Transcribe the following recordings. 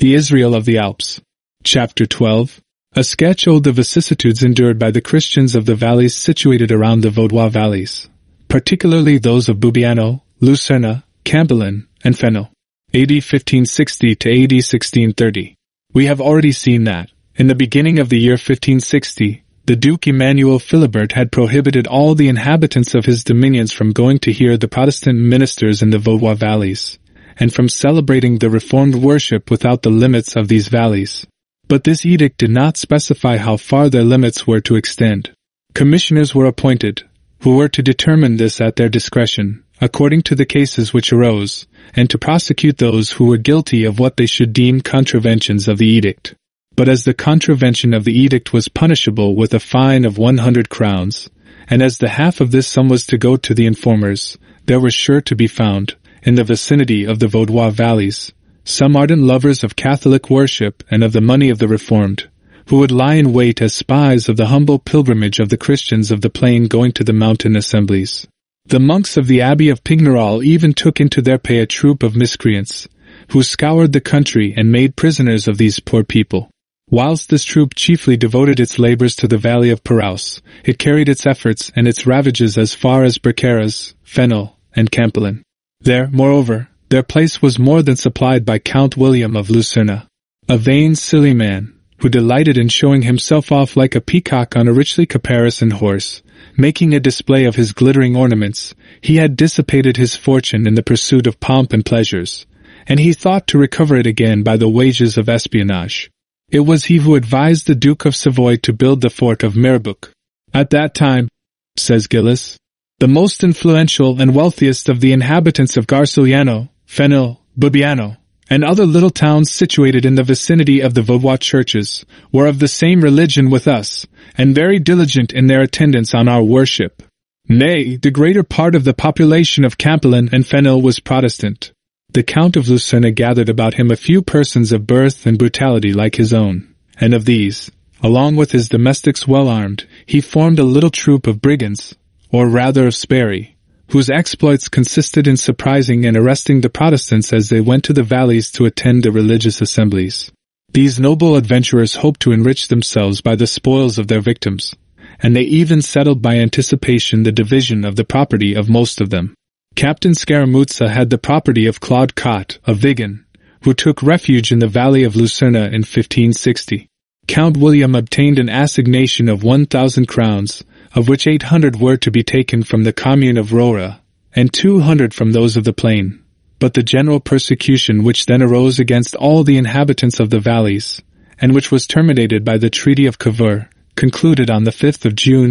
The Israel of the Alps. Chapter 12. A sketch of the vicissitudes endured by the Christians of the valleys situated around the Vaudois valleys, particularly those of Boubiano, Lucerne, Campolin, and Fenel. AD 1560 to AD 1630. We have already seen that, in the beginning of the year 1560, the Duke Emmanuel Philibert had prohibited all the inhabitants of his dominions from going to hear the Protestant ministers in the Vaudois valleys, and from celebrating the Reformed worship without the limits of these valleys. But this edict did not specify how far their limits were to extend. Commissioners were appointed, who were to determine this at their discretion, according to the cases which arose, and to prosecute those who were guilty of what they should deem contraventions of the edict. But as the contravention of the edict was punishable with a fine of 100 crowns, and as the half of this sum was to go to the informers, there were sure to be found, in the vicinity of the Vaudois valleys, some ardent lovers of Catholic worship and of the money of the Reformed, who would lie in wait as spies of the humble pilgrimage of the Christians of the plain going to the mountain assemblies. The monks of the Abbey of Pignerol even took into their pay a troop of miscreants, who scoured the country and made prisoners of these poor people. Whilst this troop chiefly devoted its labors to the valley of Paraus, it carried its efforts and its ravages as far as Briqueras, Fenel, and Campolin. There, moreover, their place was more than supplied by Count William of Lucerne, a vain, silly man, who delighted in showing himself off like a peacock on a richly caparisoned horse, making a display of his glittering ornaments. He had dissipated his fortune in the pursuit of pomp and pleasures, and he thought to recover it again by the wages of espionage. It was he who advised the Duke of Savoy to build the fort of Mirabeauc. At that time, says Gillis, the most influential and wealthiest of the inhabitants of Garcigliano, Fenel, Boubiano, and other little towns situated in the vicinity of the Vaudois churches, were of the same religion with us, and very diligent in their attendance on our worship. Nay, the greater part of the population of Campolin and Fenel was Protestant. The Count of Lucerne gathered about him a few persons of birth and brutality like his own, and of these, along with his domestics well armed, he formed a little troop of brigands, or rather of Sparry, whose exploits consisted in surprising and arresting the Protestants as they went to the valleys to attend the religious assemblies. These noble adventurers hoped to enrich themselves by the spoils of their victims, and they even settled by anticipation the division of the property of most of them. Captain Scaramuzza had the property of Claude Cot, of Vigan, who took refuge in the valley of Lucerne in 1560. Count William obtained an assignation of 1,000 crowns, of which 800 were to be taken from the commune of Roura, and 200 from those of the plain. But the general persecution which then arose against all the inhabitants of the valleys, and which was terminated by the Treaty of Cavour, concluded on the 5th of June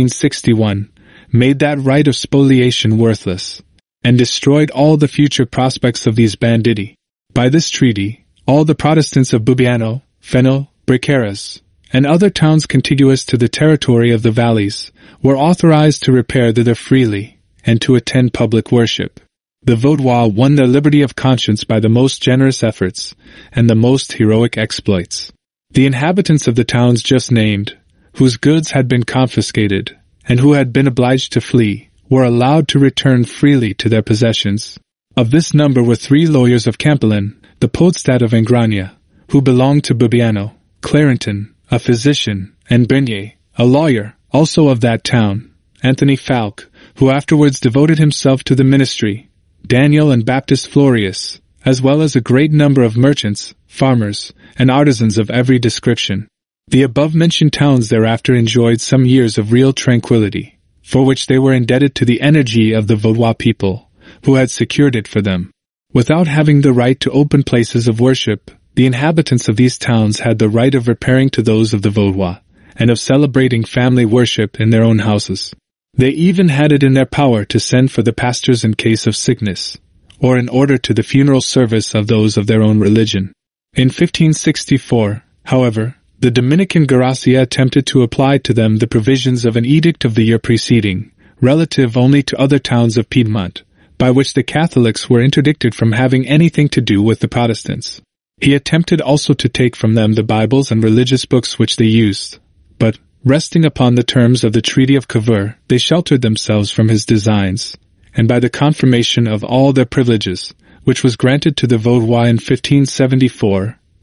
1561, made that right of spoliation worthless, and destroyed all the future prospects of these banditti. By this treaty, all the Protestants of Boubiano, Fenel, Briqueras, and other towns contiguous to the territory of the valleys, were authorized to repair thither freely, and to attend public worship. The Vaudois won their liberty of conscience by the most generous efforts, and the most heroic exploits. The inhabitants of the towns just named, whose goods had been confiscated, and who had been obliged to flee, were allowed to return freely to their possessions. Of this number were 3 lawyers of Campolin, the Podestat of Ingrania, who belonged to Boubiano, Clarenton, a physician, and Bernier, a lawyer, also of that town, Anthony Falk, who afterwards devoted himself to the ministry, Daniel and Baptist Florius, as well as a great number of merchants, farmers, and artisans of every description. The above-mentioned towns thereafter enjoyed some years of real tranquility, for which they were indebted to the energy of the Vaudois people, who had secured it for them. Without having the right to open places of worship, the inhabitants of these towns had the right of repairing to those of the Vaudois, and of celebrating family worship in their own houses. They even had it in their power to send for the pastors in case of sickness, or in order to the funeral service of those of their own religion. In 1564, however, the Dominican Gracia attempted to apply to them the provisions of an edict of the year preceding, relative only to other towns of Piedmont, by which the Catholics were interdicted from having anything to do with the Protestants. He attempted also to take from them the Bibles and religious books which they used, but, resting upon the terms of the Treaty of Cavour, they sheltered themselves from his designs, and by the confirmation of all their privileges, which was granted to the Vaudois in 1574,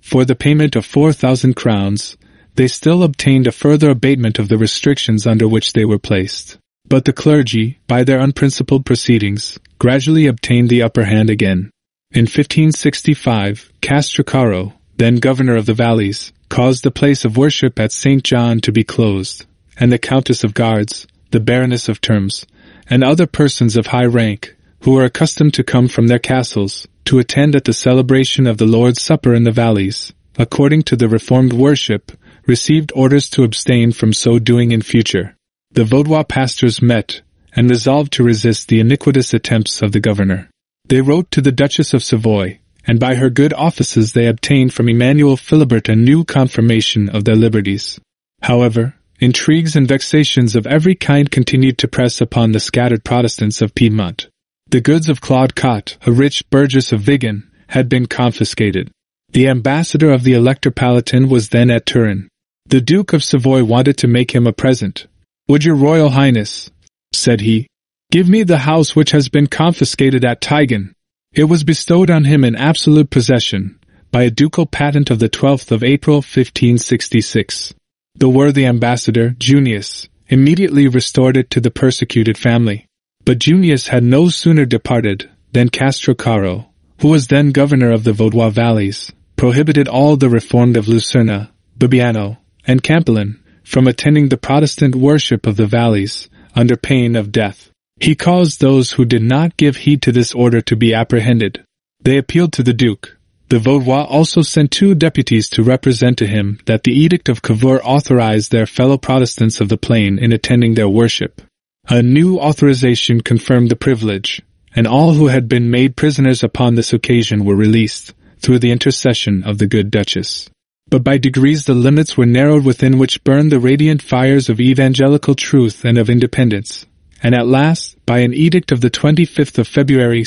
for the payment of 4,000 crowns, they still obtained a further abatement of the restrictions under which they were placed. But the clergy, by their unprincipled proceedings, gradually obtained the upper hand again. In 1565, Castrocaro, then governor of the valleys, caused the place of worship at St. John to be closed, and the Countess of Guards, the Baroness of Termes, and other persons of high rank, who were accustomed to come from their castles, to attend at the celebration of the Lord's Supper in the valleys, according to the reformed worship, received orders to abstain from so doing in future. The Vaudois pastors met, and resolved to resist the iniquitous attempts of the governor. They wrote to the Duchess of Savoy, and by her good offices they obtained from Emmanuel Philibert a new confirmation of their liberties. However, intrigues and vexations of every kind continued to press upon the scattered Protestants of Piedmont. The goods of Claude Cot, a rich burgess of Vigan, had been confiscated. The ambassador of the Elector Palatine was then at Turin. The Duke of Savoy wanted to make him a present. "Would your Royal Highness," said he, "give me the house which has been confiscated at Tigan?" It was bestowed on him in absolute possession, by a ducal patent of the 12th of April 1566. The worthy ambassador, Junius, immediately restored it to the persecuted family. But Junius had no sooner departed than Castrocaro, who was then governor of the Vaudois valleys, prohibited all the reformed of Lucerna, Bibiano, and Campolin from attending the Protestant worship of the valleys, under pain of death. He caused those who did not give heed to this order to be apprehended. They appealed to the Duke. The Vaudois also sent 2 deputies to represent to him that the Edict of Cavour authorized their fellow Protestants of the plain in attending their worship. A new authorization confirmed the privilege, and all who had been made prisoners upon this occasion were released, through the intercession of the good Duchess. But by degrees the limits were narrowed within which burned the radiant fires of evangelical truth and of independence, and at last, by an edict of the 25th of February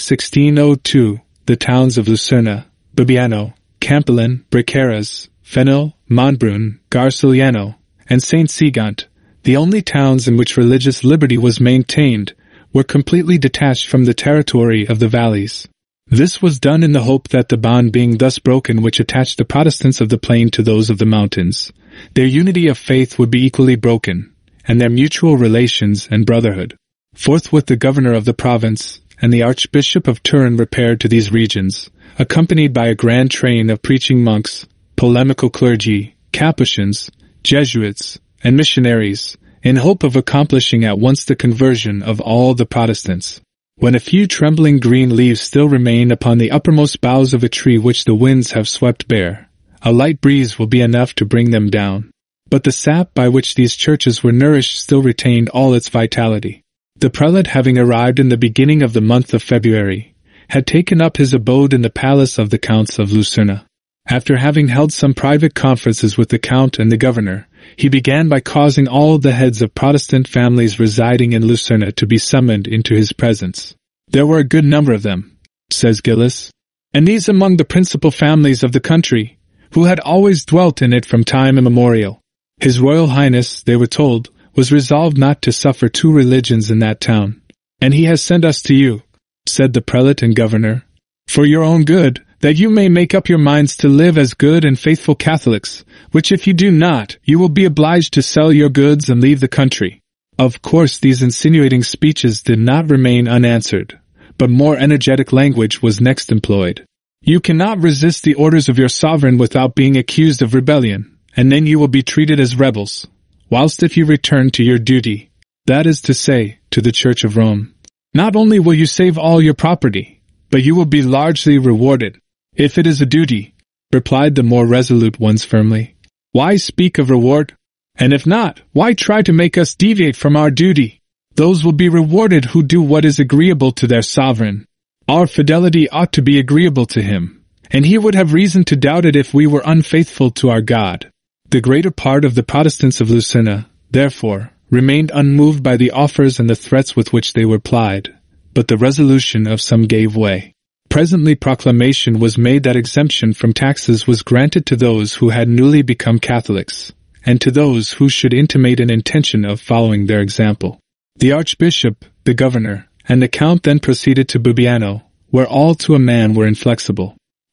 1602, the towns of Lucerna, Bibiano, Campolin, Briqueras, Fenil, Montbrun, Garciliano, and Saint Segant, the only towns in which religious liberty was maintained, were completely detached from the territory of the valleys. This was done in the hope that the bond being thus broken which attached the Protestants of the plain to those of the mountains, their unity of faith would be equally broken, and their mutual relations and brotherhood. Forthwith the governor of the province and the Archbishop of Turin repaired to these regions, accompanied by a grand train of preaching monks, polemical clergy, Capuchins, Jesuits, and missionaries, in hope of accomplishing at once the conversion of all the Protestants. When a few trembling green leaves still remain upon the uppermost boughs of a tree which the winds have swept bare, a light breeze will be enough to bring them down. But the sap by which these churches were nourished still retained all its vitality. The prelate, having arrived in the beginning of the month of February, had taken up his abode in the palace of the Counts of Lucerna. After having held some private conferences with the Count and the governor, he began by causing all the heads of Protestant families residing in Lucerna to be summoned into his presence. There were a good number of them, says Gillis, and these among the principal families of the country, who had always dwelt in it from time immemorial. His Royal Highness, they were told, was resolved not to suffer 2 religions in that town. And he has sent us to you, said the prelate and governor, for your own good, that you may make up your minds to live as good and faithful Catholics, which if you do not, you will be obliged to sell your goods and leave the country. Of course these insinuating speeches did not remain unanswered, but more energetic language was next employed. You cannot resist the orders of your sovereign without being accused of rebellion, and then you will be treated as rebels, whilst if you return to your duty, that is to say, to the Church of Rome, not only will you save all your property, but you will be largely rewarded. If it is a duty, replied the more resolute ones firmly, why speak of reward? And if not, why try to make us deviate from our duty? Those will be rewarded who do what is agreeable to their sovereign. Our fidelity ought to be agreeable to him, and he would have reason to doubt it if we were unfaithful to our God. The greater part of the Protestants of Lucerna, therefore, remained unmoved by the offers and the threats with which they were plied, but the resolution of some gave way. Presently proclamation was made that exemption from taxes was granted to those who had newly become Catholics, and to those who should intimate an intention of following their example. The Archbishop, the governor, and the Count then proceeded to Bibiano, where all to a man were inflexible.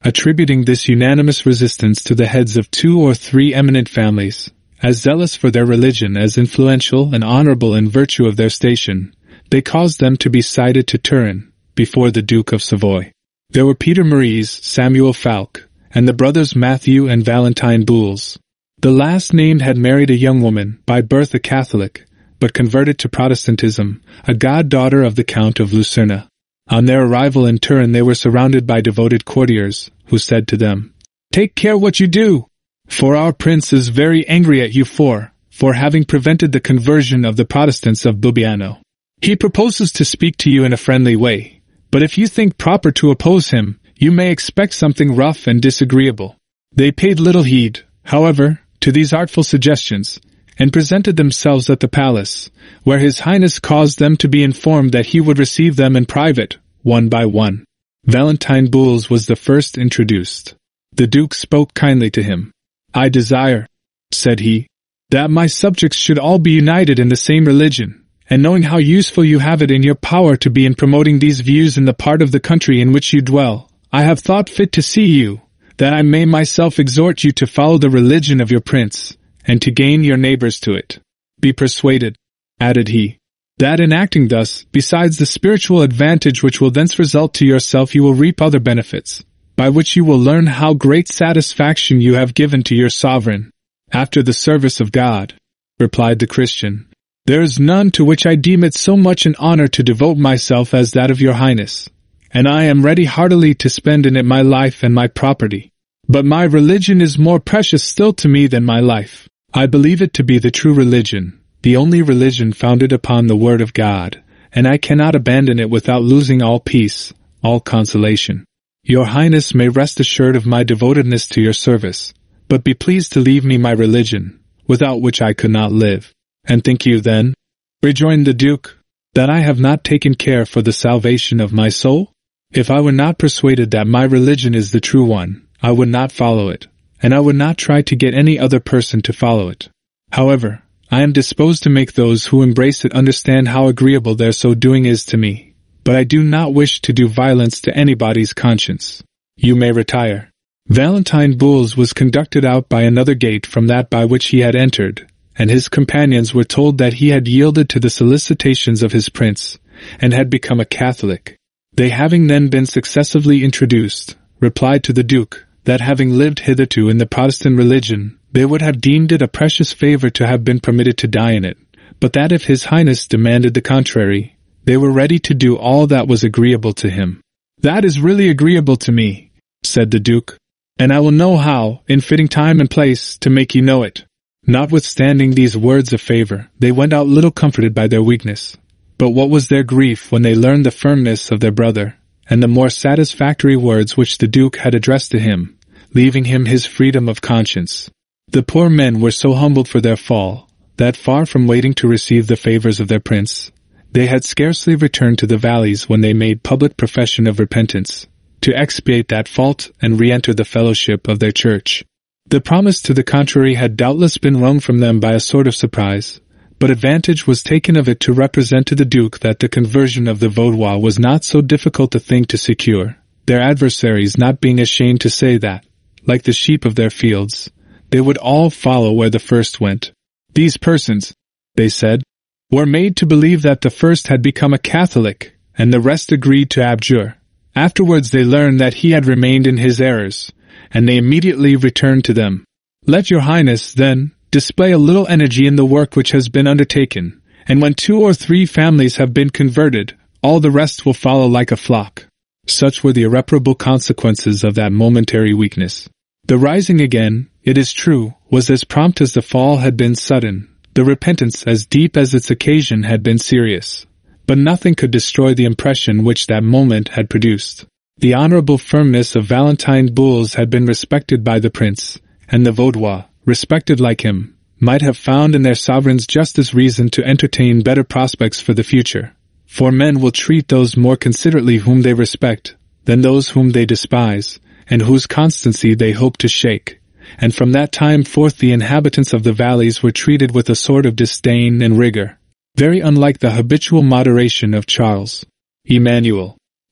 attributing this unanimous resistance to the heads of 2 or 3 eminent families, as zealous for their religion as influential and honorable in virtue of their station. They caused them to be cited to Turin, before the Duke of Savoy. There were Peter Maurice, Samuel Falk, and the brothers Matthew and Valentine Boules. The last named had married a young woman, by birth a Catholic, but converted to Protestantism, a goddaughter of the Count of Lucerna. On their arrival in Turin they were surrounded by devoted courtiers, who said to them, "Take care what you do, for our prince is very angry at you for having prevented the conversion of the Protestants of Bibbiano. He proposes to speak to you in a friendly way, but if you think proper to oppose him, you may expect something rough and disagreeable." They paid little heed, however, to these artful suggestions, and presented themselves at the palace, where His Highness caused them to be informed that he would receive them in private, one by one. Valentine Boules was the first introduced. The Duke spoke kindly to him. "I desire," said he, "that my subjects should all be united in the same religion, and knowing how useful you have it in your power to be in promoting these views in the part of the country in which you dwell, I have thought fit to see you, that I may myself exhort you to follow the religion of your prince, and to gain your neighbors to it. Be persuaded," added he, "that in acting thus, besides the spiritual advantage which will thence result to yourself, you will reap other benefits, by which you will learn how great satisfaction you have given to your sovereign." "After the service of God," replied the Christian, "there is none to which I deem it so much an honor to devote myself as that of your Highness, and I am ready heartily to spend in it my life and my property. But my religion is more precious still to me than my life. I believe it to be the true religion, the only religion founded upon the Word of God, and I cannot abandon it without losing all peace, all consolation. Your Highness may rest assured of my devotedness to your service, but be pleased to leave me my religion, without which I could not live." "And think you then," rejoined the Duke, "that I have not taken care for the salvation of my soul? If I were not persuaded that my religion is the true one, I would not follow it, and I would not try to get any other person to follow it. However, I am disposed to make those who embrace it understand how agreeable their so doing is to me, but I do not wish to do violence to anybody's conscience. You may retire." Valentine Boules was conducted out by another gate from that by which he had entered, and his companions were told that he had yielded to the solicitations of his prince, and had become a Catholic. They, having then been successively introduced, replied to the Duke, that having lived hitherto in the Protestant religion, they would have deemed it a precious favor to have been permitted to die in it, but that if His Highness demanded the contrary, they were ready to do all that was agreeable to him. "That is really agreeable to me," said the Duke, "and I will know how, in fitting time and place, to make you know it." Notwithstanding these words of favor, they went out little comforted by their weakness. But what was their grief when they learned the firmness of their brother, and the more satisfactory words which the Duke had addressed to him, leaving him his freedom of conscience. The poor men were so humbled for their fall, that far from waiting to receive the favors of their prince, they had scarcely returned to the valleys when they made public profession of repentance, to expiate that fault and re-enter the fellowship of their church. The promise to the contrary had doubtless been wrung from them by a sort of surprise, but advantage was taken of it to represent to the Duke that the conversion of the Vaudois was not so difficult a thing to secure, their adversaries not being ashamed to say that, like the sheep of their fields, they would all follow where the first went. "These persons," they said, "were made to believe that the first had become a Catholic, and the rest agreed to abjure. Afterwards they learned that he had remained in his errors, and they immediately returned to them. Let your Highness, then, display a little energy in the work which has been undertaken, and when 2 or 3 families have been converted, all the rest will follow like a flock." Such were the irreparable consequences of that momentary weakness. The rising again, it is true, was as prompt as the fall had been sudden, the repentance as deep as its occasion had been serious. But nothing could destroy the impression which that moment had produced. The honorable firmness of Valentine Boules had been respected by the prince, and the Vaudois, respected like him, might have found in their sovereigns just as reason to entertain better prospects for the future. For men will treat those more considerately whom they respect, than those whom they despise, and whose constancy they hope to shake. And from that time forth the inhabitants of the valleys were treated with a sort of disdain and rigor, very unlike the habitual moderation of Charles. Emmanuel.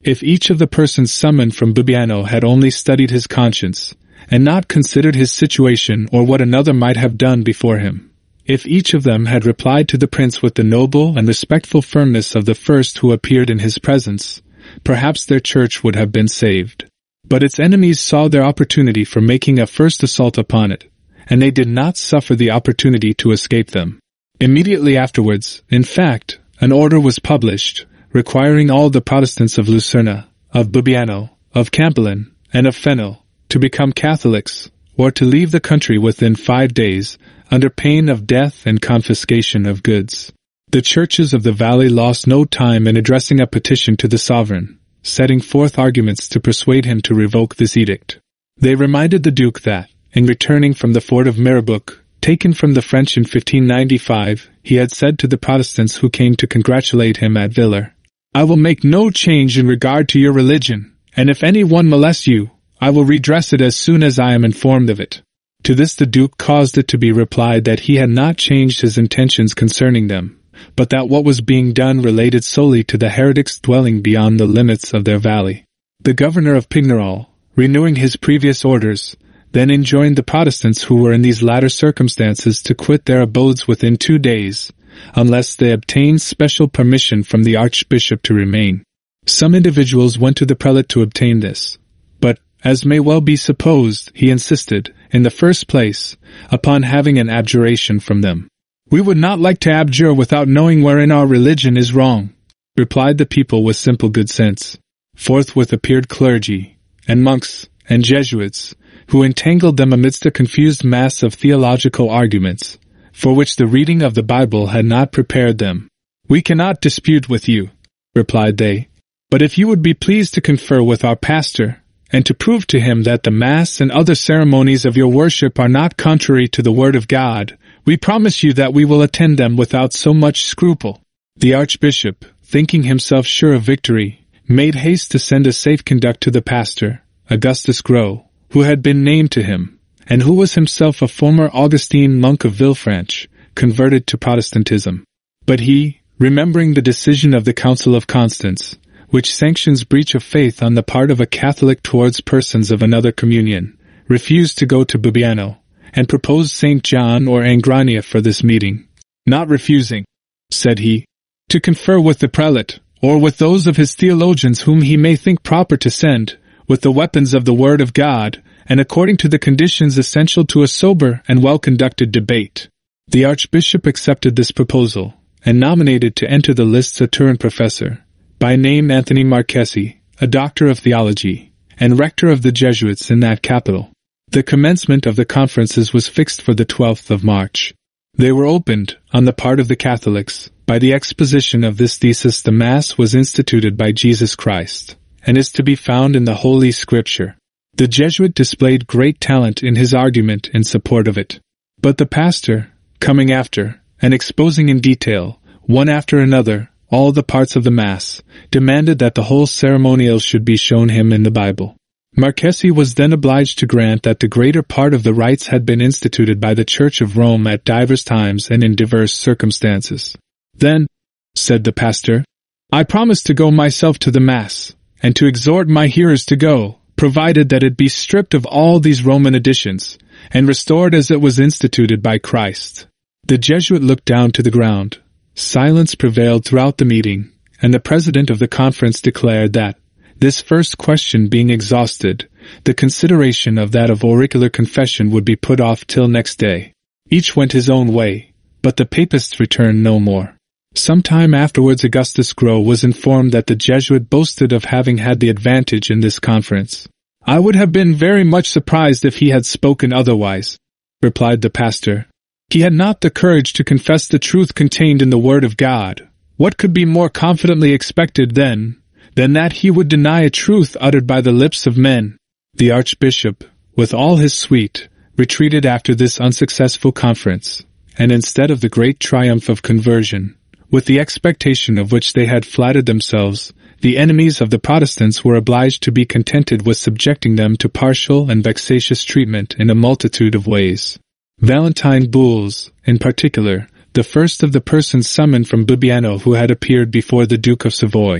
If each of the persons summoned from Bibbiano had only studied his conscience, and not considered his situation or what another might have done before him, if each of them had replied to the prince with the noble and respectful firmness of the first who appeared in his presence, perhaps their church would have been saved. But its enemies saw their opportunity for making a first assault upon it, and they did not suffer the opportunity to escape them. Immediately afterwards, in fact, an order was published, requiring all the Protestants of Lucerna, of Bibbiano, of Campolin, and of Fenel, to become Catholics, or to leave the country within 5 days, under pain of death and confiscation of goods. The churches of the valley lost no time in addressing a petition to the sovereign, setting forth arguments to persuade him to revoke this edict. They reminded the Duke that, in returning from the fort of Mirabeauc, taken from the French in 1595, he had said to the Protestants who came to congratulate him at Villers, "I will make no change in regard to your religion, and if any one molests you, I will redress it as soon as I am informed of it." To this the Duke caused it to be replied that he had not changed his intentions concerning them, but that what was being done related solely to the heretics dwelling beyond the limits of their valley. The governor of Pignerol, renewing his previous orders, then enjoined the Protestants who were in these latter circumstances to quit their abodes within 2 days, unless they obtained special permission from the archbishop to remain. Some individuals went to the prelate to obtain this, but, as may well be supposed, he insisted, in the first place, upon having an abjuration from them. "We would not like to abjure without knowing wherein our religion is wrong," replied the people with simple good sense. Forthwith appeared clergy, and monks, and Jesuits, who entangled them amidst a confused mass of theological arguments, for which the reading of the Bible had not prepared them. "We cannot dispute with you," replied they, "but if you would be pleased to confer with our pastor, and to prove to him that the Mass and other ceremonies of your worship are not contrary to the Word of God, we promise you that we will attend them without so much scruple." The archbishop, thinking himself sure of victory, made haste to send a safe conduct to the pastor, Augustus Gros, who had been named to him, and who was himself a former Augustine monk of Villefranche, converted to Protestantism. But he, remembering the decision of the Council of Constance, which sanctions breach of faith on the part of a Catholic towards persons of another communion, refused to go to Bibbiano, and proposed St. John or Angrania for this meeting. "Not refusing," said he, "to confer with the prelate, or with those of his theologians whom he may think proper to send, with the weapons of the Word of God, and according to the conditions essential to a sober and well-conducted debate." The archbishop accepted this proposal, and nominated to enter the lists a Turin professor, by name Anthony Marchesi, a doctor of theology, and rector of the Jesuits in that capital. The commencement of the conferences was fixed for the 12th of March. They were opened, on the part of the Catholics, by the exposition of this thesis: the Mass was instituted by Jesus Christ, and is to be found in the Holy Scripture. The Jesuit displayed great talent in his argument in support of it. But the pastor, coming after, and exposing in detail, one after another, all the parts of the Mass, demanded that the whole ceremonial should be shown him in the Bible. Marchesi was then obliged to grant that the greater part of the rites had been instituted by the Church of Rome at divers times and in diverse circumstances. "Then," said the pastor, "I promise to go myself to the Mass, and to exhort my hearers to go, provided that it be stripped of all these Roman additions, and restored as it was instituted by Christ." The Jesuit looked down to the ground. Silence prevailed throughout the meeting, and the president of the conference declared that, this first question being exhausted, the consideration of that of auricular confession would be put off till next day. Each went his own way, but the papists returned no more. Some time afterwards Augustus Gros was informed that the Jesuit boasted of having had the advantage in this conference. "I would have been very much surprised if he had spoken otherwise," replied the pastor. "He had not the courage to confess the truth contained in the Word of God. What could be more confidently expected then, than that he would deny a truth uttered by the lips of men?" The archbishop, with all his suite, retreated after this unsuccessful conference, and instead of the great triumph of conversion, with the expectation of which they had flattered themselves, the enemies of the Protestants were obliged to be contented with subjecting them to partial and vexatious treatment in a multitude of ways. Valentine Bouls, in particular, the first of the persons summoned from Bibbiano who had appeared before the Duke of Savoy,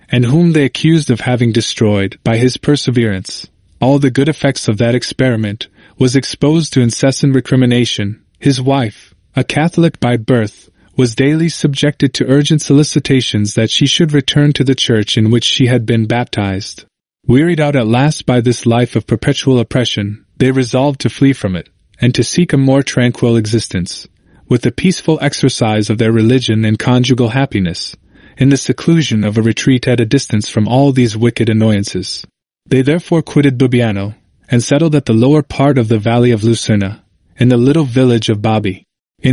and whom they accused of having destroyed, by his perseverance, all the good effects of that experiment, was exposed to incessant recrimination. His wife, a Catholic by birth, was daily subjected to urgent solicitations that she should return to the church in which she had been baptized. Wearied out at last by this life of perpetual oppression, they resolved to flee from it, and to seek a more tranquil existence, with the peaceful exercise of their religion and conjugal happiness, in the seclusion of a retreat at a distance from all these wicked annoyances. They therefore quitted Bibbiano, and settled at the lower part of the valley of Lucerna, in the little village of Babi. In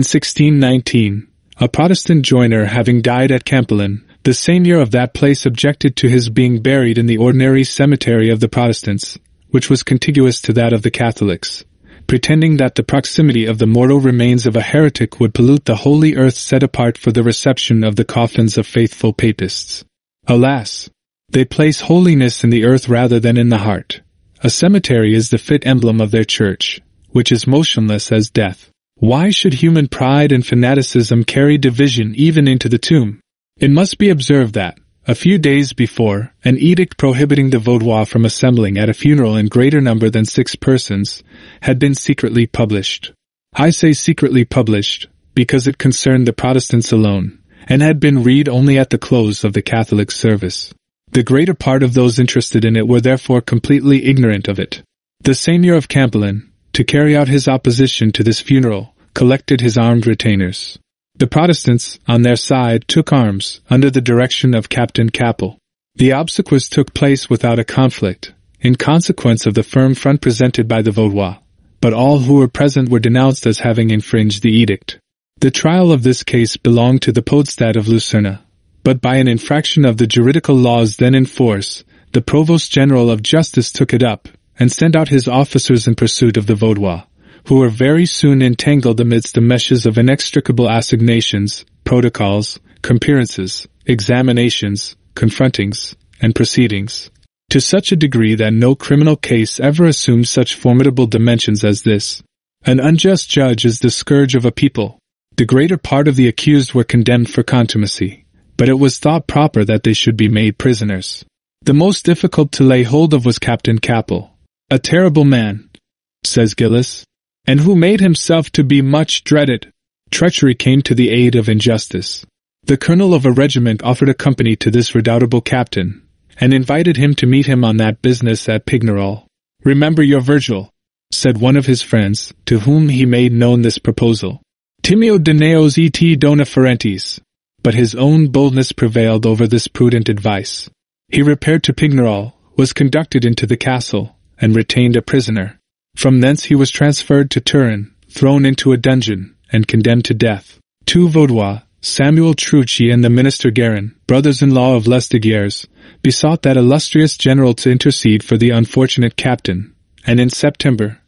1619, a Protestant joiner having died at Campelin, the seigneur of that place objected to his being buried in the ordinary cemetery of the Protestants, which was contiguous to that of the Catholics, pretending that the proximity of the mortal remains of a heretic would pollute the holy earth set apart for the reception of the coffins of faithful papists. Alas! They place holiness in the earth rather than in the heart. A cemetery is the fit emblem of their church, which is motionless as death. Why should human pride and fanaticism carry division even into the tomb? It must be observed that, a few days before, an edict prohibiting the Vaudois from assembling at a funeral in greater number than 6 persons had been secretly published. I say secretly published, because it concerned the Protestants alone, and had been read only at the close of the Catholic service. The greater part of those interested in it were therefore completely ignorant of it. The seigneur of Campelin, to carry out his opposition to this funeral, collected his armed retainers. The Protestants, on their side, took arms, under the direction of Captain Capel. The obsequies took place without a conflict, in consequence of the firm front presented by the Vaudois, but all who were present were denounced as having infringed the edict. The trial of this case belonged to the Podestat of Lucerna, but by an infraction of the juridical laws then in force, the Provost General of Justice took it up, and sent out his officers in pursuit of the Vaudois, who were very soon entangled amidst the meshes of inextricable assignations, protocols, compeerances, examinations, confrontings, and proceedings, to such a degree that no criminal case ever assumed such formidable dimensions as this. An unjust judge is the scourge of a people. The greater part of the accused were condemned for contumacy, but it was thought proper that they should be made prisoners. The most difficult to lay hold of was Captain Capel, a terrible man, says Gillis, and who made himself to be much dreaded. Treachery came to the aid of injustice. The colonel of a regiment offered a company to this redoubtable captain, and invited him to meet him on that business at Pignerol. "Remember your Virgil," said one of his friends, to whom he made known this proposal. "Timeo Dineos et dona ferentes." But his own boldness prevailed over this prudent advice. He repaired to Pignerol, was conducted into the castle, and retained a prisoner. From thence he was transferred to Turin, thrown into a dungeon, and condemned to death. 2 Vaudois, Samuel Truchy and the minister Guerin, brothers-in-law of Lesdiguières, besought that illustrious general to intercede for the unfortunate captain, and in September,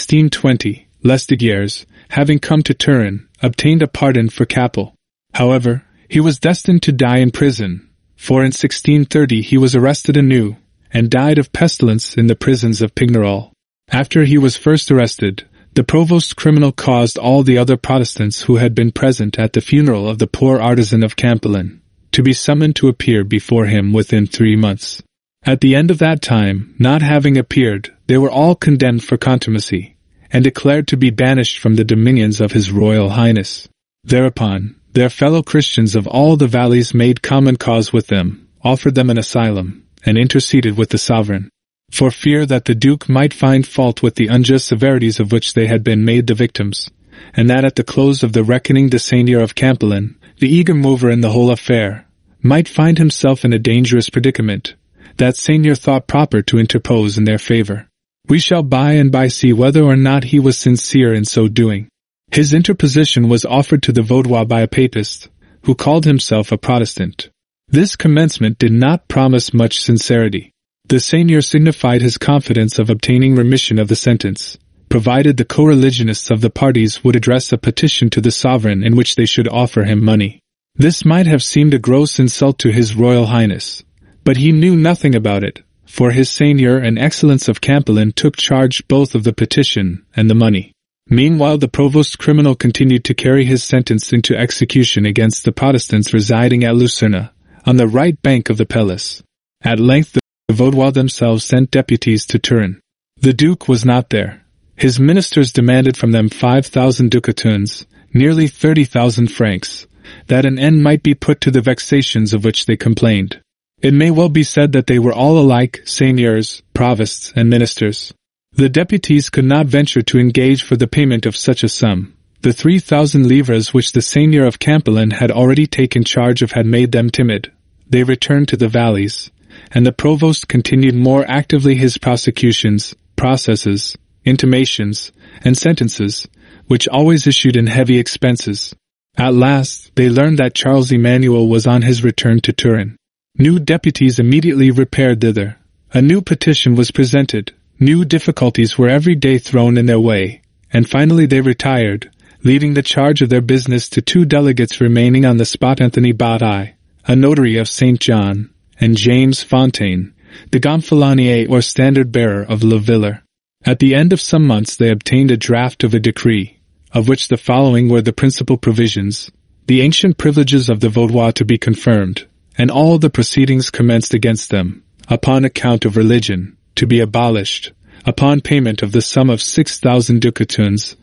1620, Lesdiguières, having come to Turin, obtained a pardon for Capel. However, he was destined to die in prison, for in 1630 he was arrested anew, and died of pestilence in the prisons of Pignerol. After he was first arrested, the provost's criminal caused all the other Protestants who had been present at the funeral of the poor artisan of Campelin to be summoned to appear before him within 3 months. At the end of that time, not having appeared, they were all condemned for contumacy, and declared to be banished from the dominions of His Royal Highness. Thereupon, their fellow Christians of all the valleys made common cause with them, offered them an asylum, and interceded with the sovereign, for fear that the Duke might find fault with the unjust severities of which they had been made the victims, and that at the close of the reckoning the seigneur of Campelin, the eager mover in the whole affair, might find himself in a dangerous predicament. That seigneur thought proper to interpose in their favor. We shall by and by see whether or not he was sincere in so doing. His interposition was offered to the Vaudois by a papist, who called himself a Protestant. This commencement did not promise much sincerity. The seigneur signified his confidence of obtaining remission of the sentence, provided the co-religionists of the parties would address a petition to the sovereign in which they should offer him money. This might have seemed a gross insult to His Royal Highness, but he knew nothing about it, for his seigneur and excellence of Campelin took charge both of the petition and the money. Meanwhile the provost criminal continued to carry his sentence into execution against the Protestants residing at Lucerna, on the right bank of the Pellis. At length the Vaudois themselves sent deputies to Turin. The Duke was not there. His ministers demanded from them 5,000 ducatoons, nearly 30,000 francs, that an end might be put to the vexations of which they complained. It may well be said that they were all alike seigneurs, provosts, and ministers. The deputies could not venture to engage for the payment of such a sum. The 3,000 livres which the seigneur of Campolin had already taken charge of had made them timid. They returned to the valleys, and the provost continued more actively his prosecutions, processes, intimations, and sentences, which always issued in heavy expenses. At last, they learned that Charles Emmanuel was on his return to Turin. New deputies immediately repaired thither. A new petition was presented. New difficulties were every day thrown in their way, and finally they retired, leaving the charge of their business to two delegates remaining on the spot, Anthony Bataille, a notary of St. John, and James Fontaine, the gonfalonier or standard-bearer of Le Villers. At the end of some months they obtained a draft of a decree, of which the following were the principal provisions: the ancient privileges of the Vaudois to be confirmed, and all the proceedings commenced against them, upon account of religion, to be abolished, upon payment of the sum of 6,000 ducatoons,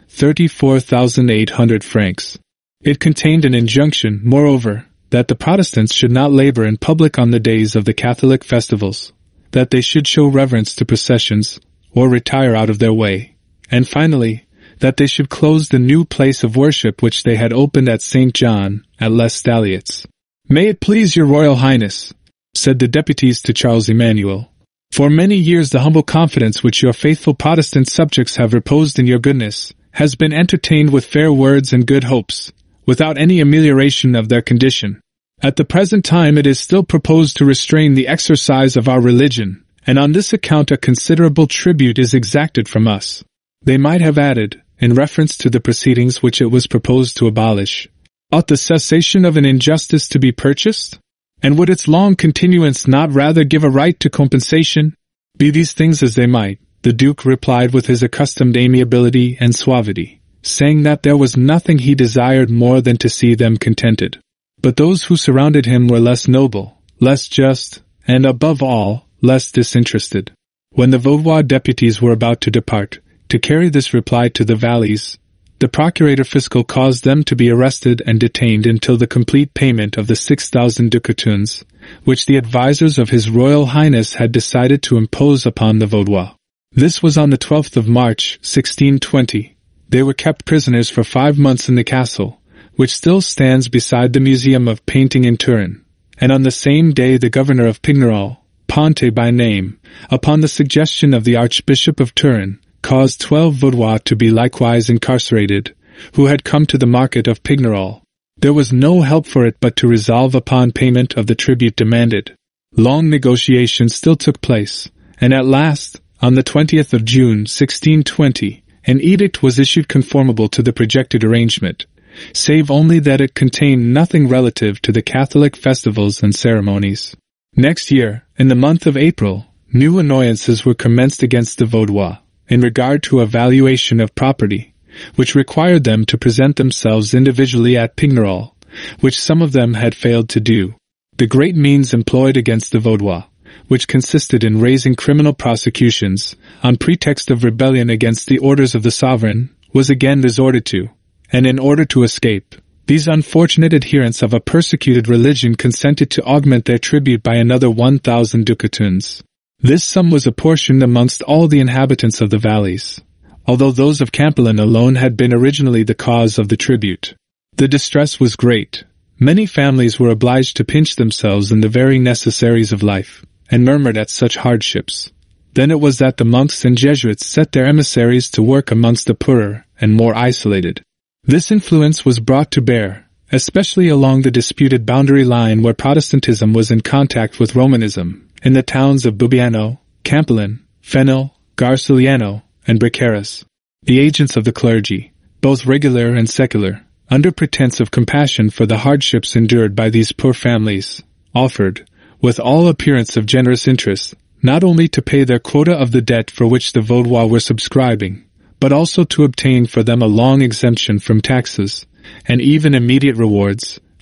34,800 francs. It contained an injunction, moreover, that the Protestants should not labor in public on the days of the Catholic festivals, that they should show reverence to processions, or retire out of their way, and finally, that they should close the new place of worship which they had opened at St. John, at Les Stalliots. "May it please your Royal Highness," said the deputies to Charles Emmanuel, "for many years the humble confidence which your faithful Protestant subjects have reposed in your goodness has been entertained with fair words and good hopes, without any amelioration of their condition. At the present time it is still proposed to restrain the exercise of our religion, and on this account a considerable tribute is exacted from us." They might have added, in reference to the proceedings which it was proposed to abolish, "Ought the cessation of an injustice to be purchased? And would its long continuance not rather give a right to compensation?" Be these things as they might, the Duke replied with his accustomed amiability and suavity, saying that there was nothing he desired more than to see them contented. But those who surrounded him were less noble, less just, and above all, less disinterested. When the Vaudois deputies were about to depart, to carry this reply to the valleys, the procurator fiscal caused them to be arrested and detained until the complete payment of the 6,000 ducatoons, which the advisers of His Royal Highness had decided to impose upon the Vaudois. This was on the 12th of March, 1620. They were kept prisoners for 5 months in the castle, which still stands beside the Museum of Painting in Turin, and on the same day the governor of Pignerol, Ponte by name, upon the suggestion of the Archbishop of Turin, caused 12 Vaudois to be likewise incarcerated, who had come to the market of Pignerol. There was no help for it but to resolve upon payment of the tribute demanded. Long negotiations still took place, and at last, on the 20th of June, 1620, an edict was issued conformable to the projected arrangement, save only that it contained nothing relative to the Catholic festivals and ceremonies. Next year, in the month of April, new annoyances were commenced against the Vaudois, in regard to a valuation of property, which required them to present themselves individually at Pignerol, which some of them had failed to do. The great means employed against the Vaudois, which consisted in raising criminal prosecutions, on pretext of rebellion against the orders of the sovereign, was again resorted to, and in order to escape, these unfortunate adherents of a persecuted religion consented to augment their tribute by another 1,000 ducatoons. This sum was apportioned amongst all the inhabitants of the valleys, although those of Campolin alone had been originally the cause of the tribute. The distress was great. Many families were obliged to pinch themselves in the very necessaries of life, and murmured at such hardships. Then it was that the monks and Jesuits set their emissaries to work amongst the poorer and more isolated. This influence was brought to bear, especially along the disputed boundary line where Protestantism was in contact with Romanism, in the towns of Bubbiano, Campolin, Fenil, Garcigliano, and Bracares. The agents of the clergy, both regular and secular, under pretense of compassion for the hardships endured by these poor families, offered, with all appearance of generous interest, not only to pay their quota of the debt for which the Vaudois were subscribing, but also to obtain for them a long exemption from taxes, and even immediate rewards,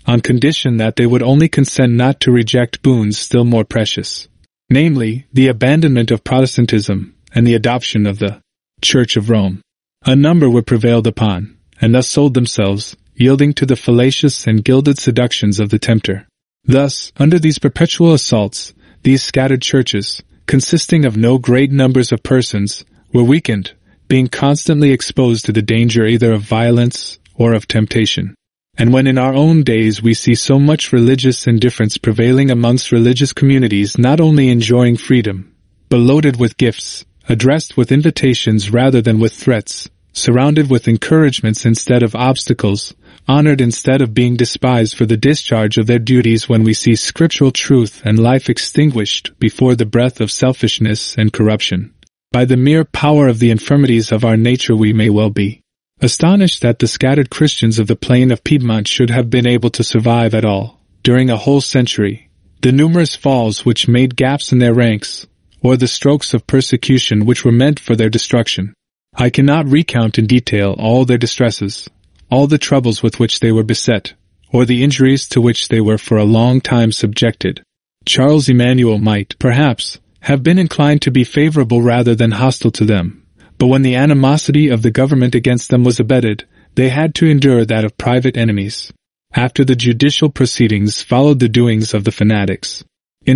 on condition that they would only consent not to reject boons still more precious, namely, the abandonment of Protestantism and the adoption of the Church of Rome. A number were prevailed upon, and thus sold themselves, yielding to the fallacious and gilded seductions of the tempter. Thus, under these perpetual assaults, these scattered churches, consisting of no great numbers of persons, were weakened, being constantly exposed to the danger either of violence or of temptation. And when in our own days we see so much religious indifference prevailing amongst religious communities not only enjoying freedom, but loaded with gifts, addressed with invitations rather than with threats, surrounded with encouragements instead of obstacles, honored instead of being despised for the discharge of their duties, when we see scriptural truth and life extinguished before the breath of selfishness and corruption, by the mere power of the infirmities of our nature, we may well be astonished that the scattered Christians of the plain of Piedmont should have been able to survive at all, during a whole century, the numerous falls which made gaps in their ranks, or the strokes of persecution which were meant for their destruction. I cannot recount in detail all their distresses, all the troubles with which they were beset, or the injuries to which they were for a long time subjected. Charles Emmanuel might, perhaps, have been inclined to be favorable rather than hostile to them, but when the animosity of the government against them was abated, they had to endure that of private enemies. After the judicial proceedings followed the doings of the fanatics. In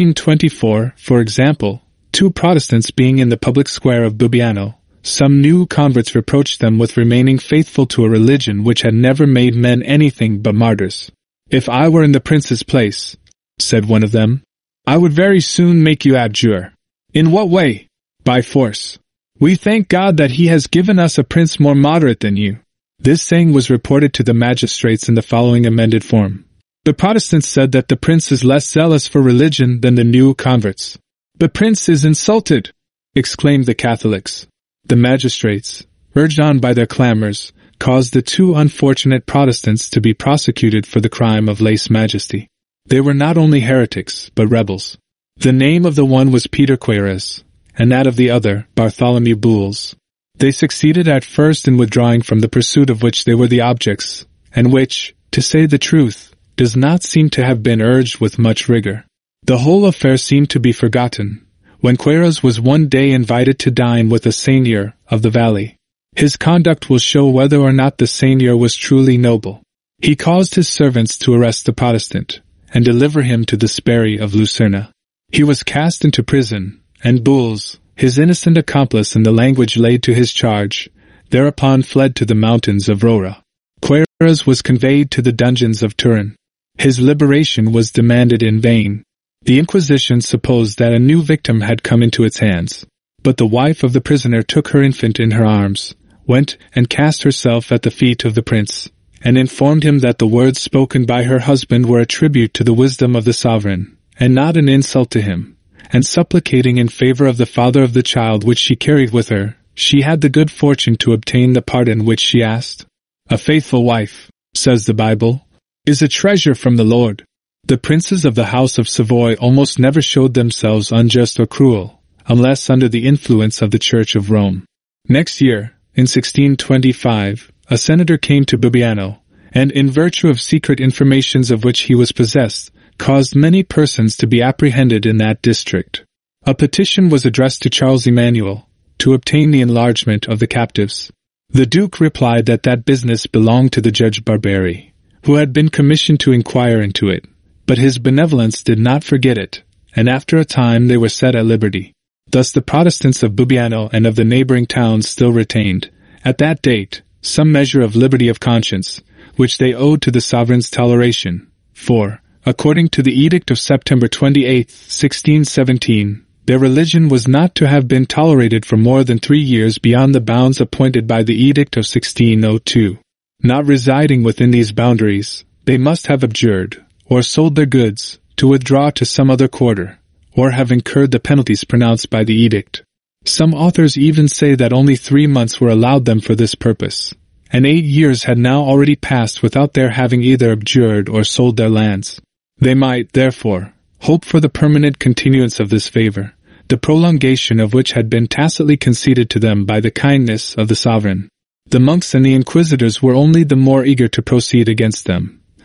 1624, for example, 2 Protestants being in the public square of Bubiano, some new converts reproached them with remaining faithful to a religion which had never made men anything but martyrs. "If I were in the prince's place," said one of them, "I would very soon make you abjure." "In what way?" "By force. We thank God that he has given us a prince more moderate than you." This saying was reported to the magistrates in the following amended form. The Protestants said that the prince is less zealous for religion than the new converts. "The prince is insulted!" exclaimed the Catholics. The magistrates, urged on by their clamors, caused the 2 unfortunate Protestants to be prosecuted for the crime of lèse-majesty. They were not only heretics, but rebels. The name of the one was Peter Queyras, and that of the other, Bartholomew Bouls. They succeeded at first in withdrawing from the pursuit of which they were the objects, and which, to say the truth, does not seem to have been urged with much rigor. The whole affair seemed to be forgotten, when Queyras was one day invited to dine with a seigneur of the valley. His conduct will show whether or not the seigneur was truly noble. He caused his servants to arrest the Protestant, and deliver him to the Sperry of Lucerna. He was cast into prison, and Bouls, his innocent accomplice in the language laid to his charge, thereupon fled to the mountains of Rora. Queyras was conveyed to the dungeons of Turin. His liberation was demanded in vain. The Inquisition supposed that a new victim had come into its hands, but the wife of the prisoner took her infant in her arms, went and cast herself at the feet of the prince, and informed him that the words spoken by her husband were a tribute to the wisdom of the sovereign, and not an insult to him, and supplicating in favor of the father of the child which she carried with her, she had the good fortune to obtain the pardon which she asked. "A faithful wife," says the Bible, "is a treasure from the Lord." The princes of the House of Savoy almost never showed themselves unjust or cruel, unless under the influence of the Church of Rome. Next year, in 1625, a senator came to Bubiano, and in virtue of secret informations of which he was possessed, caused many persons to be apprehended in that district. A petition was addressed to Charles Emmanuel, to obtain the enlargement of the captives. The Duke replied that that business belonged to the Judge Barberi, who had been commissioned to inquire into it, but his benevolence did not forget it, and after a time they were set at liberty. Thus the Protestants of Bubiano and of the neighboring towns still retained, at that date, some measure of liberty of conscience, which they owed to the sovereign's toleration, for, according to the Edict of September 28, 1617, their religion was not to have been tolerated for more than 3 years beyond the bounds appointed by the Edict of 1602. Not residing within these boundaries, they must have abjured, or sold their goods, to withdraw to some other quarter, or have incurred the penalties pronounced by the edict. Some authors even say that only 3 months were allowed them for this purpose, and 8 years had now already passed without their having either abjured or sold their lands. They might, therefore, hope for the permanent continuance of this favor, the prolongation of which had been tacitly conceded to them by the kindness of the sovereign. The monks and the inquisitors were only the more eager to proceed against them,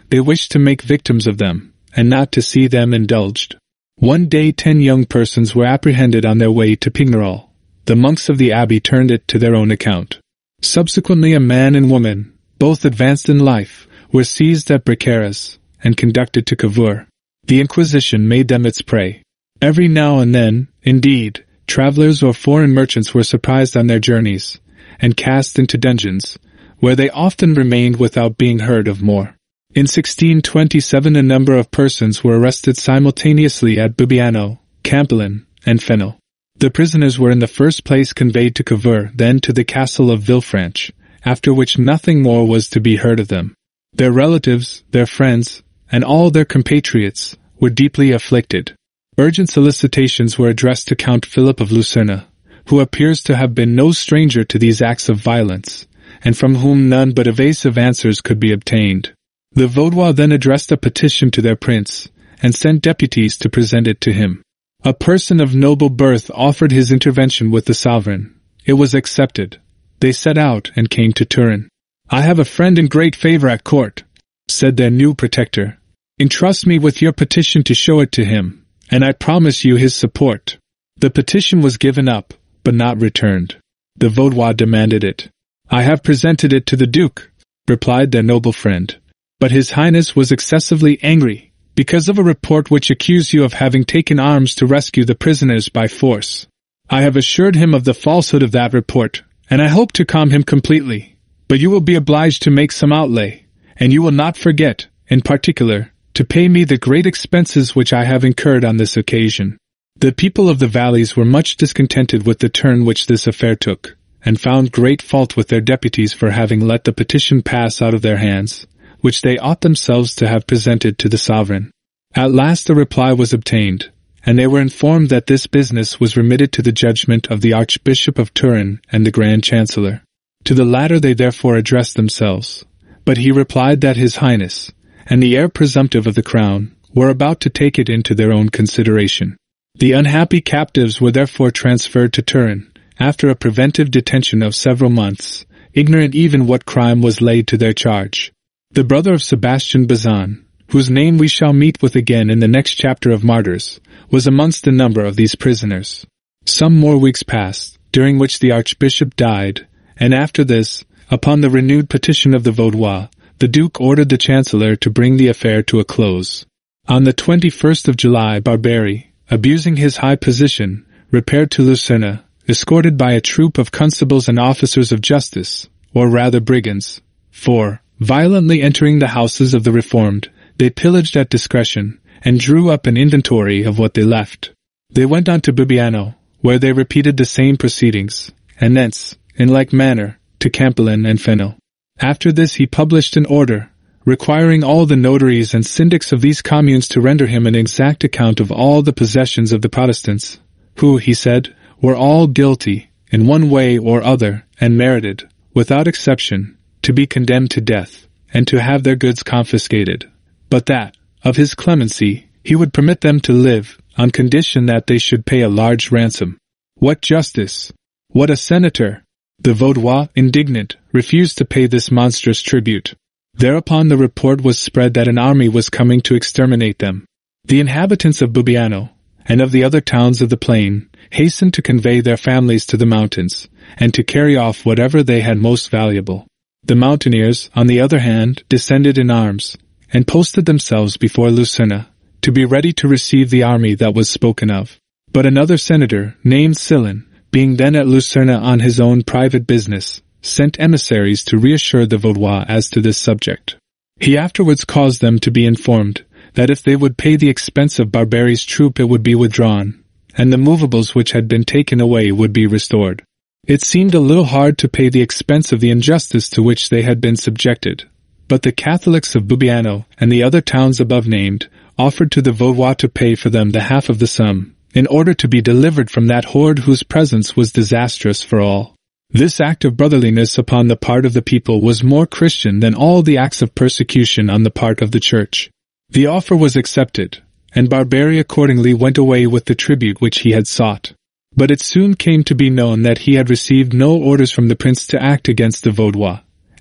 they wished to make victims of them, and not to see them indulged. One day 10 young persons were apprehended on their way to Pignerol. The monks of the abbey turned it to their own account. Subsequently a man and woman, both advanced in life, were seized at Briqueras and conducted to Cavour. The Inquisition made them its prey. Every now and then, indeed, travelers or foreign merchants were surprised on their journeys, and cast into dungeons, where they often remained without being heard of more. In 1627 a number of persons were arrested simultaneously at Bubiano, Campolin, and Fenel. The prisoners were in the first place conveyed to Cavour, then to the castle of Villefranche, after which nothing more was to be heard of them. Their relatives, their friends, and all their compatriots were deeply afflicted. Urgent solicitations were addressed to Count Philip of Lucerne, who appears to have been no stranger to these acts of violence, and from whom none but evasive answers could be obtained. The Vaudois then addressed a petition to their prince, and sent deputies to present it to him. A person of noble birth offered his intervention with the sovereign. It was accepted. They set out and came to Turin. "I have a friend in great favor at court," said their new protector. "Entrust me with your petition to show it to him, and I promise you his support." The petition was given up, but not returned. The Vaudois demanded it. "I have presented it to the Duke," replied their noble friend. "But His Highness was excessively angry, because of a report which accused you of having taken arms to rescue the prisoners by force. I have assured him of the falsehood of that report, and I hope to calm him completely. But you will be obliged to make some outlay, and you will not forget, in particular, to pay me the great expenses which I have incurred on this occasion." The people of the valleys were much discontented with the turn which this affair took, and found great fault with their deputies for having let the petition pass out of their hands, which they ought themselves to have presented to the sovereign. At last a reply was obtained, and they were informed that this business was remitted to the judgment of the Archbishop of Turin and the Grand Chancellor. To the latter they therefore addressed themselves, but he replied that His Highness, and the heir presumptive of the crown, were about to take it into their own consideration. The unhappy captives were therefore transferred to Turin, after a preventive detention of several months, ignorant even what crime was laid to their charge. The brother of Sebastian Bazin, whose name we shall meet with again in the next chapter of Martyrs, was amongst the number of these prisoners. Some more weeks passed, during which the Archbishop died, and after this, upon the renewed petition of the Vaudois, the Duke ordered the Chancellor to bring the affair to a close. On the 21st of July Barberi, abusing his high position, repaired to Lucerne, escorted by a troop of constables and officers of justice, or rather brigands, for, violently entering the houses of the Reformed, they pillaged at discretion, and drew up an inventory of what they left. They went on to Bubiano, where they repeated the same proceedings, and thence, in like manner, to Campolin and Fenel. After this he published an order, requiring all the notaries and syndics of these communes to render him an exact account of all the possessions of the Protestants, who, he said, were all guilty, in one way or other, and merited, without exception, to be condemned to death, and to have their goods confiscated, but that, of his clemency, he would permit them to live, on condition that they should pay a large ransom. What justice! What a senator! The Vaudois, indignant, refused to pay this monstrous tribute. Thereupon the report was spread that an army was coming to exterminate them. The inhabitants of Bubiano, and of the other towns of the plain, hastened to convey their families to the mountains, and to carry off whatever they had most valuable. The mountaineers, on the other hand, descended in arms, and posted themselves before Lucerne, to be ready to receive the army that was spoken of. But another senator, named Sillin, being then at Lucerne on his own private business, sent emissaries to reassure the Vaudois as to this subject. He afterwards caused them to be informed that if they would pay the expense of Barberi's troop it would be withdrawn, and the movables which had been taken away would be restored. It seemed a little hard to pay the expense of the injustice to which they had been subjected, but the Catholics of Bubiano and the other towns above named offered to the Vaudois to pay for them the half of the sum, in order to be delivered from that horde whose presence was disastrous for all. This act of brotherliness upon the part of the people was more Christian than all the acts of persecution on the part of the Church. The offer was accepted, and Barberi accordingly went away with the tribute which he had sought. But it soon came to be known that he had received no orders from the prince to act against the Vaudois,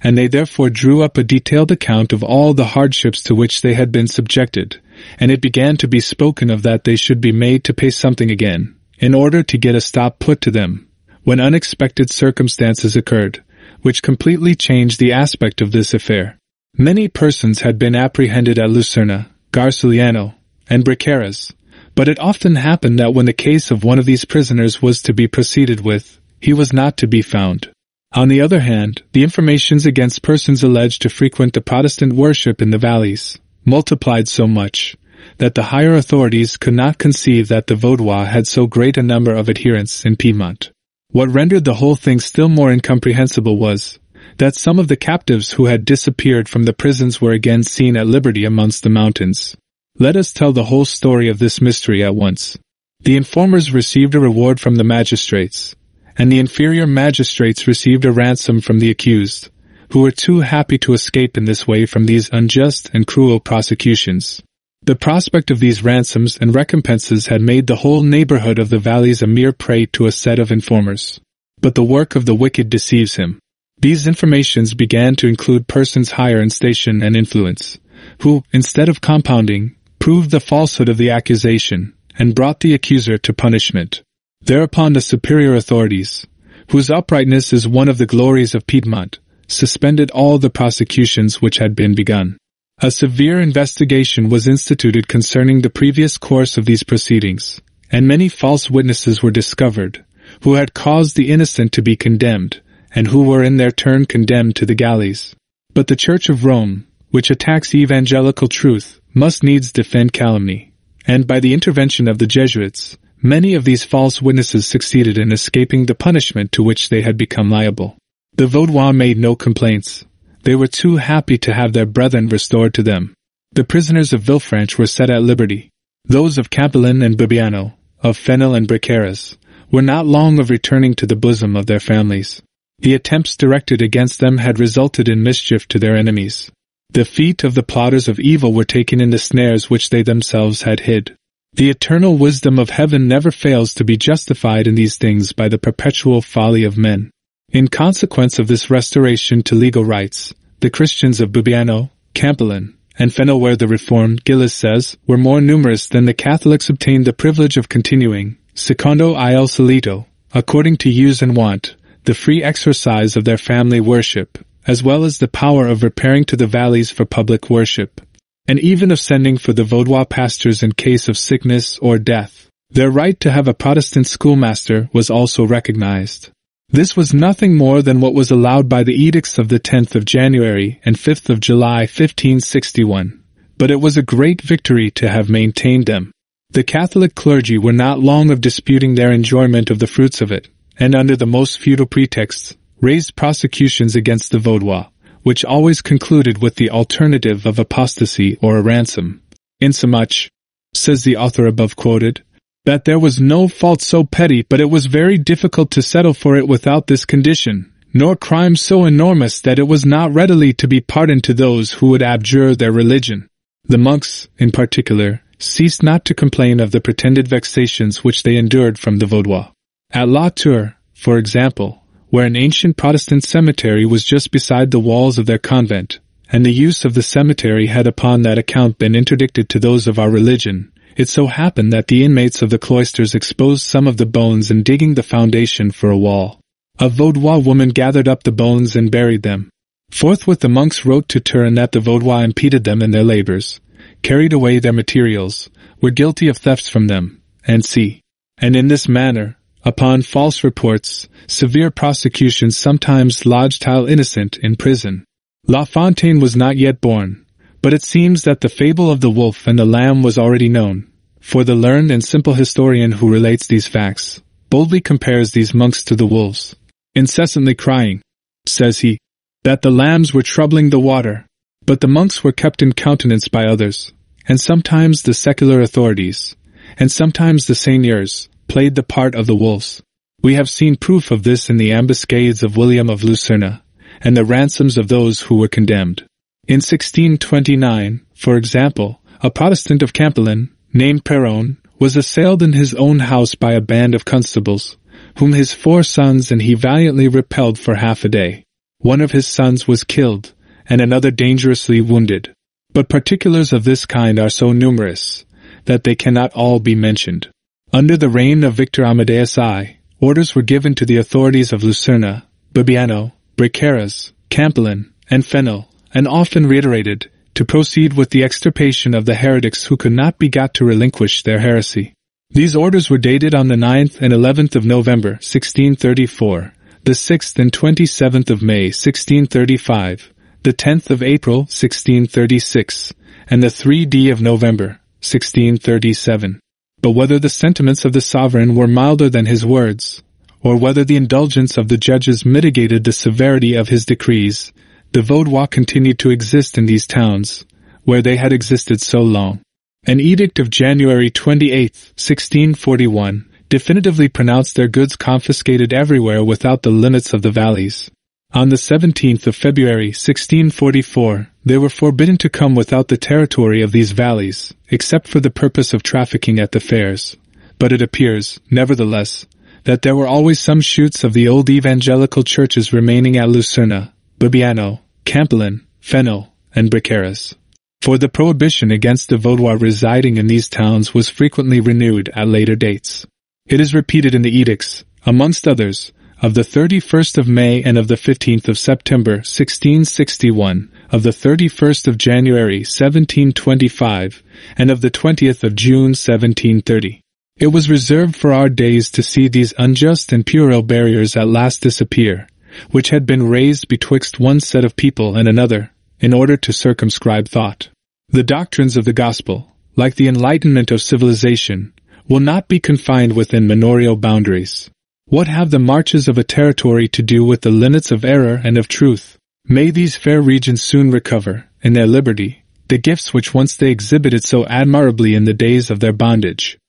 and they therefore drew up a detailed account of all the hardships to which they had been subjected, and it began to be spoken of that they should be made to pay something again, in order to get a stop put to them, when unexpected circumstances occurred, which completely changed the aspect of this affair. Many persons had been apprehended at Lucerna, Garcigliano, and Bracares, but it often happened that when the case of one of these prisoners was to be proceeded with, he was not to be found. On the other hand, the informations against persons alleged to frequent the Protestant worship in the valleys multiplied so much that the higher authorities could not conceive that the Vaudois had so great a number of adherents in Piedmont. What rendered the whole thing still more incomprehensible was that some of the captives who had disappeared from the prisons were again seen at liberty amongst the mountains. Let us tell the whole story of this mystery at once. The informers received a reward from the magistrates, and the inferior magistrates received a ransom from the accused, who were too happy to escape in this way from these unjust and cruel prosecutions. The prospect of these ransoms and recompenses had made the whole neighborhood of the valleys a mere prey to a set of informers. But the work of the wicked deceives him. These informations began to include persons higher in station and influence, who, instead of compounding, proved the falsehood of the accusation, and brought the accuser to punishment. Thereupon the superior authorities, whose uprightness is one of the glories of Piedmont, suspended all the prosecutions which had been begun. A severe investigation was instituted concerning the previous course of these proceedings, and many false witnesses were discovered, who had caused the innocent to be condemned, and who were in their turn condemned to the galleys. But the Church of Rome, which attacks evangelical truth, must needs defend calumny, and by the intervention of the Jesuits, many of these false witnesses succeeded in escaping the punishment to which they had become liable. The Vaudois made no complaints. They were too happy to have their brethren restored to them. The prisoners of Villefranche were set at liberty. Those of Campolin and Bibiano, of Fenel and Bracares, were not long of returning to the bosom of their families. The attempts directed against them had resulted in mischief to their enemies. The feet of the plotters of evil were taken in the snares which they themselves had hid. The eternal wisdom of heaven never fails to be justified in these things by the perpetual folly of men. In consequence of this restoration to legal rights, the Christians of Bibiano, Campolin, and Fenel, where the Reformed, Gilles says, were more numerous than the Catholics, obtained the privilege of continuing, secondo il solito, according to use and wont, the free exercise of their family worship, as well as the power of repairing to the valleys for public worship, and even of sending for the Vaudois pastors in case of sickness or death. Their right to have a Protestant schoolmaster was also recognized. This was nothing more than what was allowed by the edicts of the 10th of January and 5th of July 1561, but it was a great victory to have maintained them. The Catholic clergy were not long of disputing their enjoyment of the fruits of it, and under the most futile pretexts, raised prosecutions against the Vaudois, which always concluded with the alternative of apostasy or a ransom, insomuch, says the author above quoted, that there was no fault so petty but it was very difficult to settle for it without this condition, nor crime so enormous that it was not readily to be pardoned to those who would abjure their religion. The monks, in particular, ceased not to complain of the pretended vexations which they endured from the Vaudois. At La Tour, for example, where an ancient Protestant cemetery was just beside the walls of their convent, and the use of the cemetery had upon that account been interdicted to those of our religion, it so happened that the inmates of the cloisters exposed some of the bones in digging the foundation for a wall. A Vaudois woman gathered up the bones and buried them. Forthwith the monks wrote to Turin that the Vaudois impeded them in their labors, carried away their materials, were guilty of thefts from them, and in this manner, upon false reports, severe prosecutions sometimes lodged Tile innocent in prison. La Fontaine was not yet born, but it seems that the fable of the wolf and the lamb was already known, for the learned and simple historian who relates these facts boldly compares these monks to the wolves, incessantly crying, says he, that the lambs were troubling the water, but the monks were kept in countenance by others, and sometimes the secular authorities, and sometimes the seigneurs, played the part of the wolves. We have seen proof of this in the ambuscades of William of Lucerna, and the ransoms of those who were condemned. In 1629, for example, a Protestant of Campolin, named Perron, was assailed in his own house by a band of constables, whom his 4 sons and he valiantly repelled for half a day. one of his sons was killed, and another dangerously wounded. But particulars of this kind are so numerous that they cannot all be mentioned. Under the reign of Victor Amadeus I, orders were given to the authorities of Lucerna, Bibiano, Bracaras, Campelin, and Fenel, and often reiterated, to proceed with the extirpation of the heretics who could not be got to relinquish their heresy. These orders were dated on the 9th and 11th of November, 1634, the 6th and 27th of May, 1635, the 10th of April, 1636, and the 3d of November, 1637. But whether the sentiments of the sovereign were milder than his words, or whether the indulgence of the judges mitigated the severity of his decrees, the Vaudois continued to exist in these towns, where they had existed so long. An edict of January 28, 1641, definitively pronounced their goods confiscated everywhere without the limits of the valleys. On the 17th of February, 1644, they were forbidden to come without the territory of these valleys, except for the purpose of trafficking at the fairs. But it appears, nevertheless, that there were always some shoots of the old evangelical churches remaining at Lucerna, Bibiano, Campelin, Fenel, and Bracaras. For the prohibition against the Vaudois residing in these towns was frequently renewed at later dates. It is repeated in the edicts, amongst others, of the 31st of May and of the 15th of September, 1661, of the 31st of January, 1725, and of the 20th of June, 1730. It was reserved for our days to see these unjust and puerile barriers at last disappear, which had been raised betwixt one set of people and another, in order to circumscribe thought. The doctrines of the gospel, like the enlightenment of civilization, will not be confined within manorial boundaries. What have the marches of a territory to do with the limits of error and of truth? May these fair regions soon recover, in their liberty, the gifts which once they exhibited so admirably in the days of their bondage.